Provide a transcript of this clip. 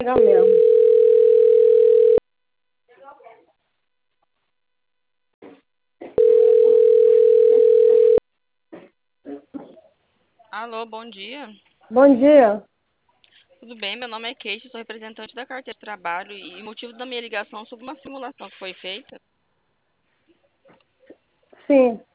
Legal mesmo. Alô, bom dia. Bom dia. Tudo bem? Meu nome é Kate, sou representante da carteira de trabalho e o motivo da minha ligação é sobre uma simulação que foi feita. Sim.